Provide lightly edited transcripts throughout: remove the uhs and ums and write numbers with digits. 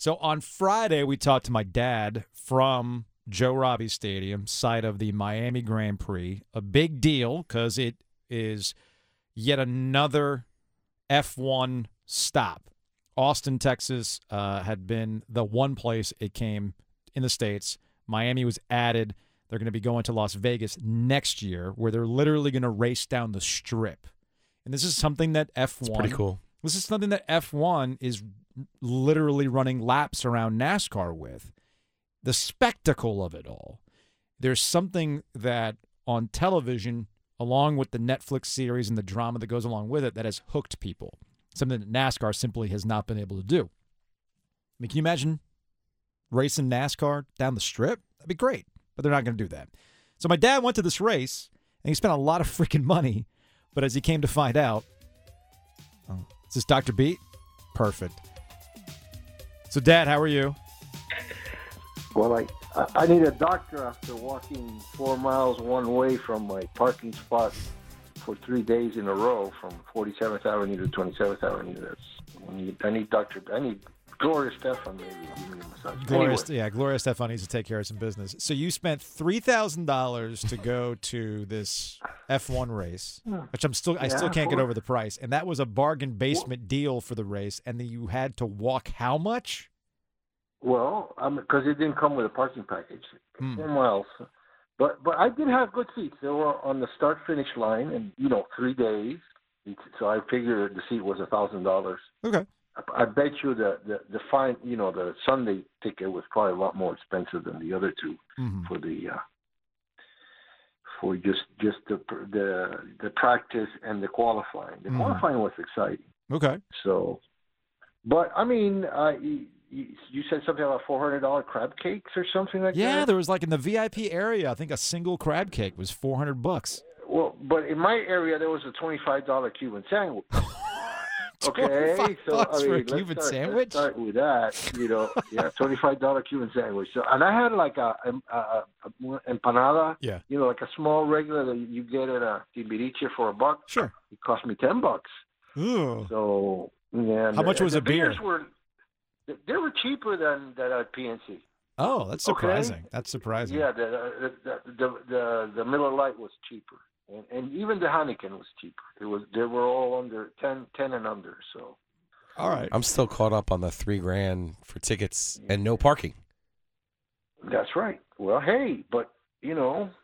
So on Friday, we talked to my dad from Joe Robbie Stadium, site of the Miami Grand Prix. A big deal because it is yet another F1 stop. Austin, Texas had been the one place it came in the States. Miami was added. They're going to be going to Las Vegas next year, where they're literally going to race down the strip. And this is something that F1... It's pretty cool. This is something that F1 is literally running laps around NASCAR with. The spectacle of it all. There's something that on television, along with the Netflix series and the drama that goes along with it, that has hooked people. Something that NASCAR simply has not been able to do. I mean, can you imagine racing NASCAR down the strip? That'd be great, but they're not going to do that. So my dad went to this race, and he spent a lot of freaking money, but as he came to find out, is this Dr. Beat? Perfect. So, Dad, how are you? Well, I need a doctor after walking 4 miles one way from my parking spot for 3 days in a row from 47th Avenue to 27th Avenue. I need Gloria Stefan maybe to give me a massage. Gloria Stefan needs to take care of some business. So you spent $3,000 to go to this F1 race, which I still can't get over the price. And that was a bargain basement deal for the race. And then you had to walk how much? Well, because it didn't come with a parking package. 4 miles. But I did have good seats. They were on the start-finish line, and 3 days. So I figured the seat was $1,000. Okay. I bet you the fine, the Sunday ticket was probably a lot more expensive than the other two for just the practice and the qualifying. The qualifying was exciting. Okay. So, but I mean, you said something about $400 crab cakes or something like that. Yeah, there was like in the VIP area, I think a single crab cake was $400. Well, but in my area there was a $25 Cuban sandwich. Okay, so for a Cuban sandwich. Let's start with that. $25 Cuban sandwich. So, and I had like a empanada. Yeah. Like a small regular that you get at a Timbiriche for $1. Sure. It cost me $10. Ooh. So yeah. How much was a beer? They were cheaper than at PNC. Oh, that's surprising. Okay? That's surprising. Yeah, the Miller Lite was cheaper. And even the Heineken was cheaper. They were all under 10 and under. So, all right. I'm still caught up on the $3,000 for tickets and no parking. That's right. Well, hey, but there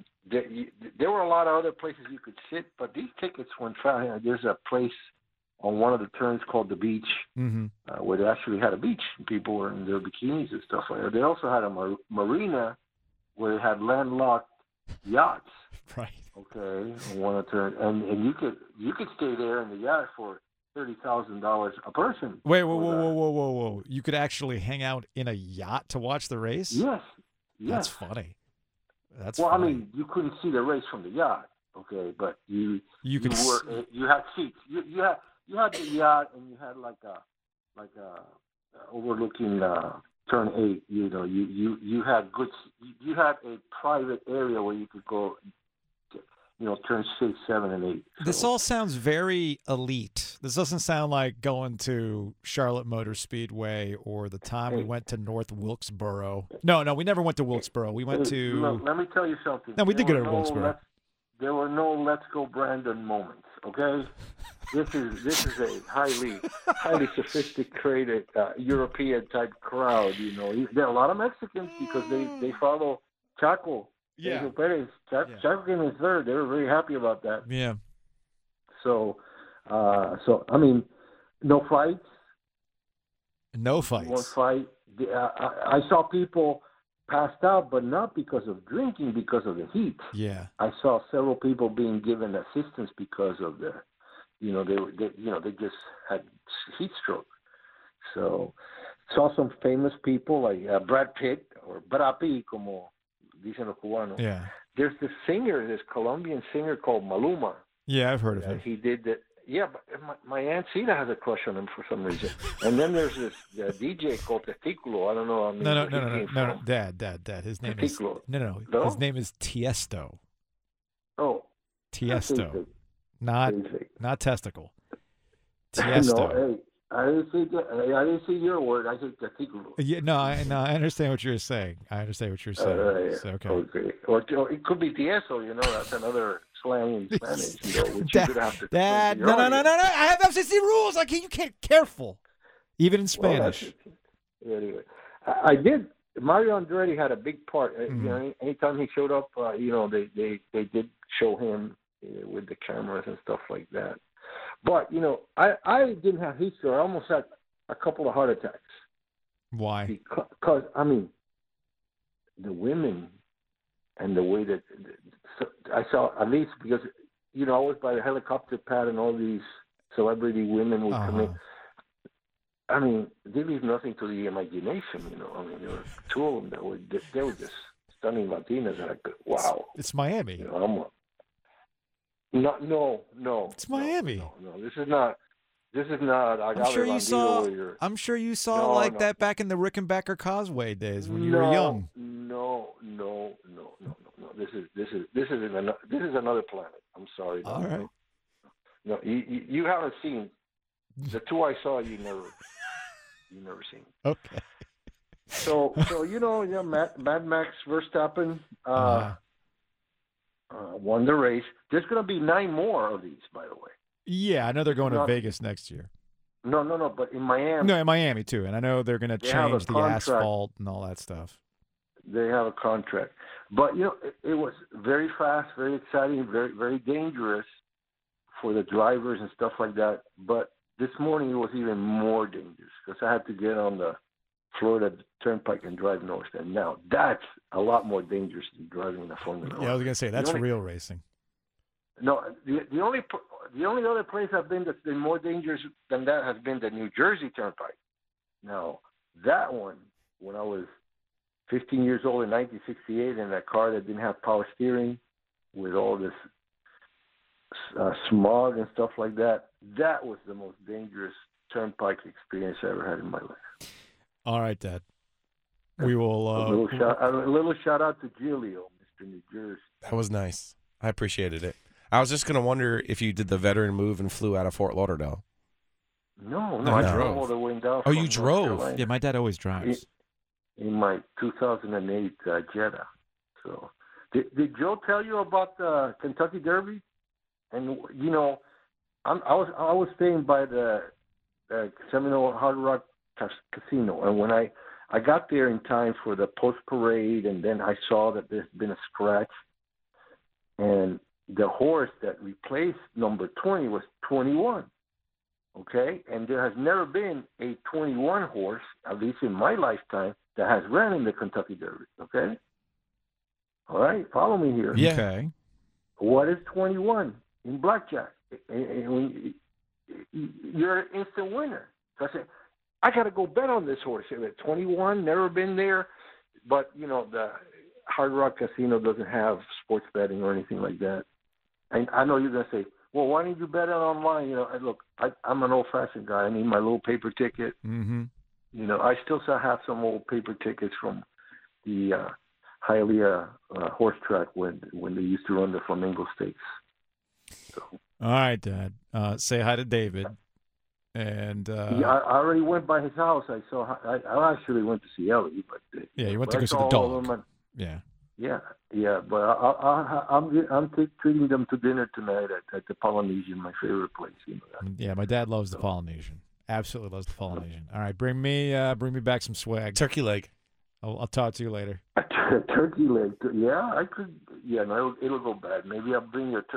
were a lot of other places you could sit, but these tickets went fast. There's a place on one of the turns called the Beach, where they actually had a beach. People were in their bikinis and stuff like that. They also had a marina where they had landlocked yachts. Right. Okay, on one of the turns, and you could stay there in the yacht for $30,000 a person. Wait, whoa! You could actually hang out in a yacht to watch the race? Yes. That's funny. That's well, funny. I mean, you couldn't see the race from the yacht, okay, but you had seats. You had the yacht, and you had like a overlooking turn 8. You had a private area where you could go. Turn 6, 7, and 8. So. This all sounds very elite. This doesn't sound like going to Charlotte Motor Speedway or the time we went to North Wilkesboro. No, we never went to Wilkesboro. We went to... Look, let me tell you something. No, we did go to Wilkesboro. There were no "Let's Go Brandon" moments. Okay, this is a highly sophisticated European type crowd. There are a lot of Mexicans because they follow Chaco. Yeah. Perez. Chaco came in third. They were very happy about that. Yeah. So I mean, no fights. No fights. One fight. I saw people passed out, but not because of drinking, because of the heat. Yeah. I saw several people being given assistance because of they just had heat stroke. So saw some famous people like Brad Pitt or Brapi, como dicen los cubanos. Yeah. There's this Colombian singer called Maluma. Yeah, I've heard of him. He did that. Yeah, but my Aunt Sita has a crush on him for some reason. And then there's this DJ called Testiculo. I don't know. No, Dad. His name Testiculo. is no. His name is Tiesto. Oh, Tiesto, not testicle. Tiesto. No, I didn't say that. I didn't say your word. I said Cathedral. Yeah, no, I understand what you're saying. I understand what you're saying. So, okay. Okay. Or it could be tieso. That's another slang in Spanish. Which you could have to. Dad, no. I have FCC rules. You can't. Careful. Even in Spanish. Well, anyway, I did. Mario Andretti had a big part. Mm-hmm. Anytime he showed up, they did show him with the cameras and stuff like that. But I didn't have heat stroke. I almost had a couple of heart attacks. Why? Because the women and the way that I saw, at least because I was by the helicopter pad and all these celebrity women would come in. They leave nothing to the imagination. There were two of them that were just stunning Latinas. And wow, it's Miami. No. It's Miami. No. This is not. I'm sure you saw that back in the Rickenbacker Causeway days when you were young. No. This is another planet. I'm sorry. All right. No, you haven't seen the two I saw. You never seen. Okay. So Mad Max Verstappen won the race. There's going to be 9 more of these, by the way. Yeah, I know they're going to Vegas next year. No, but in Miami. No, in Miami too, and I know they're going to change the asphalt and all that stuff. They have a contract, but it was very fast, very exciting, very very dangerous for the drivers and stuff like that. But this morning it was even more dangerous because I had to get on the Florida Turnpike and drive north, and now that's a lot more dangerous than driving in the Formula One. Yeah, I was going to say that's real racing. No, the only other place I've been that's been more dangerous than that has been the New Jersey Turnpike. Now, that one, when I was 15 years old in 1968 in a car that didn't have power steering with all this smog and stuff like that, that was the most dangerous turnpike experience I ever had in my life. All right, Dad. We will... a little shout out to Giulio, Mr. New Jersey. That was nice. I appreciated it. I was just going to wonder if you did the veteran move and flew out of Fort Lauderdale. No, I drove all the way down. Oh, you drove? Yeah, my dad always drives. In my 2008 Jetta. So, did Joe tell you about the Kentucky Derby? And I was staying by the Seminole Hard Rock Casino, and when I got there in time for the post parade, and then I saw that there's been a scratch, and the horse that replaced number 20 was 21. Okay, and there has never been a 21 horse, at least in my lifetime, that has ran in the Kentucky Derby. Okay, all right, follow me here. Yeah. Okay. What is 21 in blackjack? You're an instant winner. So I said, I got to go bet on this horse. 21, never been there, but the Hard Rock Casino doesn't have sports betting or anything like that. And I know you're going to say, well, why didn't you bet it online? Look, I'm an old-fashioned guy. I need my little paper ticket. Mm-hmm. I still have some old paper tickets from the Hialeah horse track when they used to run the Flamingo Stakes. So. All right, Dad. Say hi to David. And I already went by his house. I actually went to see Ellie, but yeah, you went to go see the dog. Yeah, but I'm treating them to dinner tonight at the Polynesian, my favorite place. Yeah, my dad loves the Polynesian. Absolutely loves the Polynesian. All right, bring me back some swag. Turkey leg. I'll talk to you later. A turkey leg. Yeah, I could. Yeah, no, it'll go bad. Maybe I'll bring you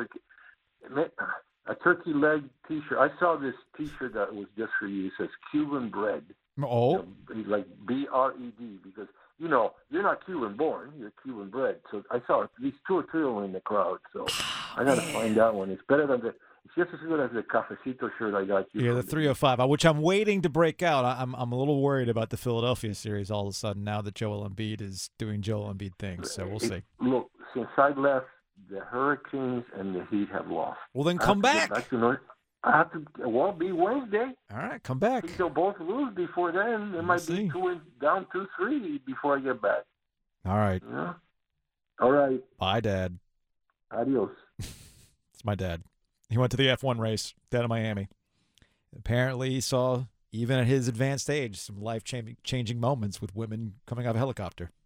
a turkey leg T-shirt. I saw this T-shirt that was just for you. It says Cuban bread. Oh. Like BRED, because you're not Cuban born, you're Cuban bred. So I saw at least 2 or 3 of them in the crowd. So I got to find that one. It's better than it's just as good as the Cafecito shirt I got you. Yeah, the 305, which I'm waiting to break out. I'm a little worried about the Philadelphia series all of a sudden now that Joel Embiid is doing Joel Embiid things. So we'll see. Look, since I left, the Hurricanes and the Heat have lost. Well, then come back. I have to. Well, be Wednesday. All right, come back. They'll both lose before then. It might be down 2-3 before I get back. All right. Yeah. All right. Bye, Dad. Adios. It's my dad. He went to the F1 race down in Miami. Apparently, he saw even at his advanced age, some life changing moments with women coming out of a helicopter.